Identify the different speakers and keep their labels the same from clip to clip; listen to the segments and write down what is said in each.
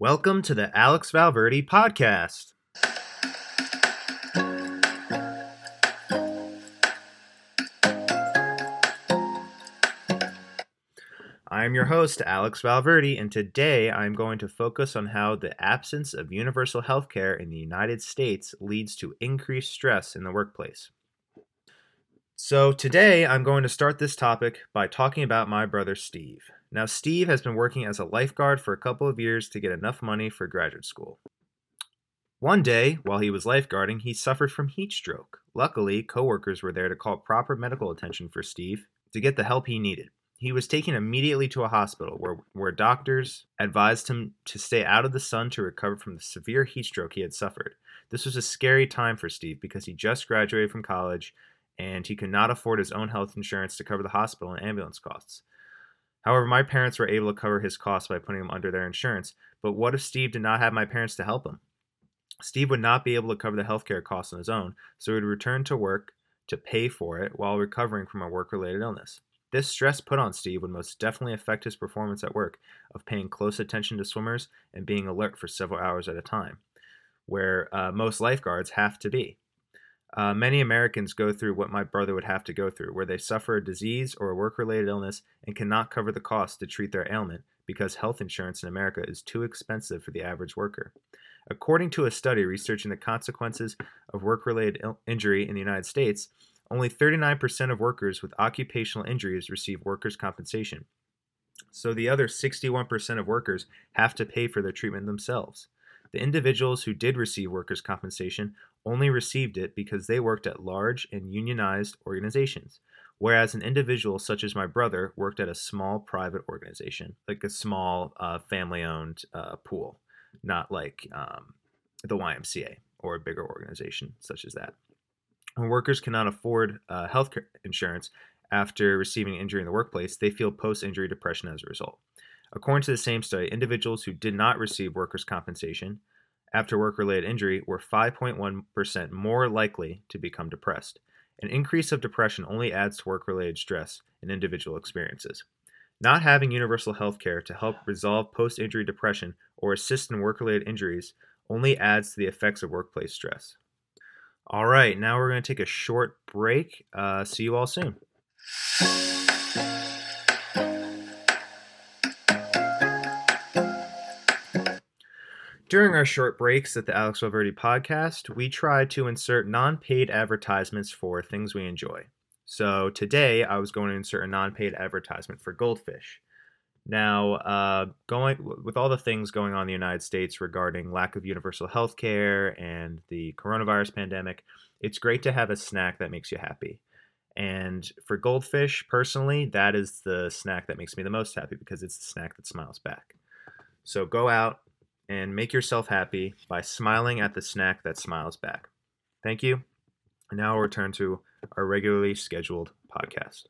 Speaker 1: Welcome to the Alex Valverde podcast. I am your host, Alex Valverde, and today I'm going to focus on how the absence of universal health care in the United States leads to increased stress in the workplace. So today I'm going to start this topic by talking about my brother Steve. Now, Steve has been working as a lifeguard for a couple of years to get enough money for graduate school. One day, while he was lifeguarding, he suffered from heat stroke. Luckily, coworkers were there to call proper medical attention for Steve to get the help he needed. He was taken immediately to a hospital where doctors advised him to stay out of the sun to recover from the severe heat stroke he had suffered. This was a scary time for Steve because he just graduated from college and he could not afford his own health insurance to cover the hospital and ambulance costs. However, my parents were able to cover his costs by putting him under their insurance. But what if Steve did not have my parents to help him? Steve would not be able to cover the healthcare costs on his own, so he would return to work to pay for it while recovering from a work-related illness. This stress put on Steve would most definitely affect his performance at work of paying close attention to swimmers and being alert for several hours at a time, where most lifeguards have to be. Many Americans go through what my brother would have to go through, where they suffer a disease or a work-related illness and cannot cover the cost to treat their ailment because health insurance in America is too expensive for the average worker. According to a study researching the consequences of work-related injury in the United States, only 39% of workers with occupational injuries receive workers' compensation. So the other 61% of workers have to pay for their treatment themselves. The individuals who did receive workers' compensation only received it because they worked at large and unionized organizations, whereas an individual such as my brother worked at a small private organization, like a small family-owned pool, not like the YMCA or a bigger organization such as that. When workers cannot afford health insurance after receiving an injury in the workplace, they feel post-injury depression as a result. According to the same study, individuals who did not receive workers' compensation after work-related injury were 5.1% more likely to become depressed. An increase of depression only adds to work-related stress an individual experiences. Not having universal health care to help resolve post-injury depression or assist in work-related injuries only adds to the effects of workplace stress. All right, now we're going to take a short break. See you all soon. During our short breaks at the Alex Valverde podcast, we try to insert non-paid advertisements for things we enjoy. So today, I was going to insert a non-paid advertisement for Goldfish. Now, going with all the things going on in the United States regarding lack of universal health care and the coronavirus pandemic, it's great to have a snack that makes you happy. And for Goldfish, personally, that is the snack that makes me the most happy because it's the snack that smiles back. So go out and make yourself happy by smiling at the snack that smiles back. Thank you. And now we'll return to our regularly scheduled podcast.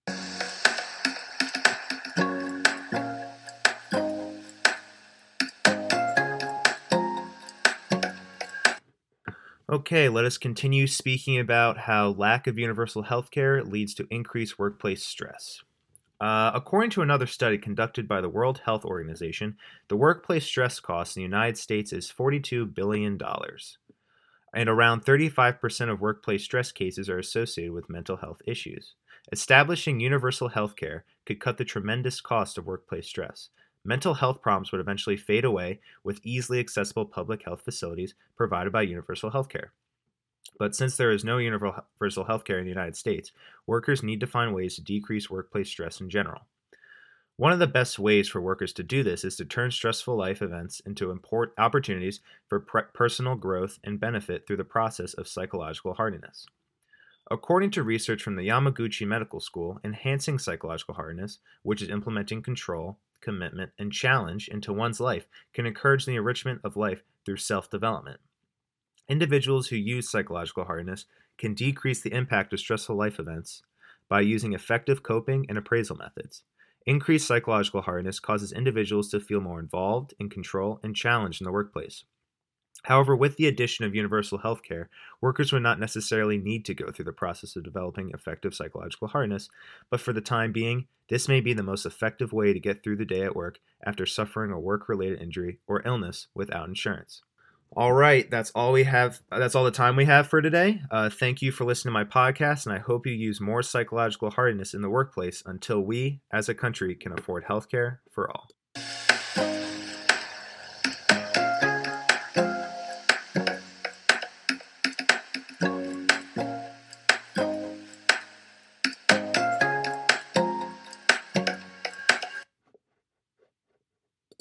Speaker 1: Okay, let us continue speaking about how lack of universal health care leads to increased workplace stress. According to another study conducted by the World Health Organization, the workplace stress cost in the United States is $42 billion. And around 35% of workplace stress cases are associated with mental health issues. Establishing universal health care could cut the tremendous cost of workplace stress. Mental health problems would eventually fade away with easily accessible public health facilities provided by universal health care. But since there is no universal health care in the United States, workers need to find ways to decrease workplace stress in general. One of the best ways for workers to do this is to turn stressful life events into opportunities for personal growth and benefit through the process of psychological hardiness. According to research from the Yamaguchi Medical School, enhancing psychological hardiness, which is implementing control, commitment, and challenge into one's life, can encourage the enrichment of life through self-development. Individuals who use psychological hardiness can decrease the impact of stressful life events by using effective coping and appraisal methods. Increased psychological hardiness causes individuals to feel more involved, in control, and challenged in the workplace. However, with the addition of universal healthcare, workers would not necessarily need to go through the process of developing effective psychological harness, but for the time being, this may be the most effective way to get through the day at work after suffering a work-related injury or illness without insurance. All right, that's all we have. That's all the time we have for today. Thank you for listening to my podcast, and I hope you use more psychological hardness in the workplace until we, as a country, can afford healthcare for all.